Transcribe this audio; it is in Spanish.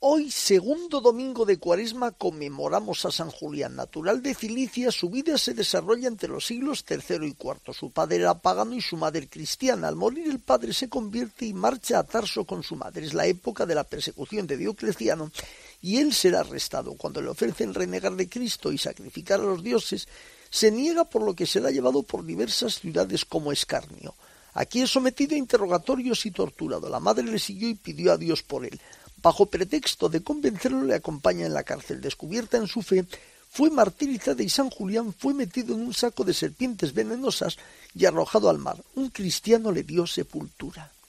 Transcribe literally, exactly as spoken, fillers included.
Hoy, segundo domingo de Cuaresma, conmemoramos a San Julián, natural de Cilicia. Su vida se desarrolla entre los siglos tercero y cuarto. Su padre era pagano y su madre cristiana. Al morir el padre se convierte y marcha a Tarso con su madre. Es la época de la persecución de Diocleciano y él será arrestado. Cuando le ofrecen renegar de Cristo y sacrificar a los dioses, se niega, por lo que será llevado por diversas ciudades como escarnio. Aquí es sometido a interrogatorios y torturado. La madre le siguió y pidió a Dios por él. Bajo pretexto de convencerlo, le acompaña en la cárcel. Descubierta en su fe, fue martirizada y San Julián fue metido en un saco de serpientes venenosas y arrojado al mar. Un cristiano le dio sepultura.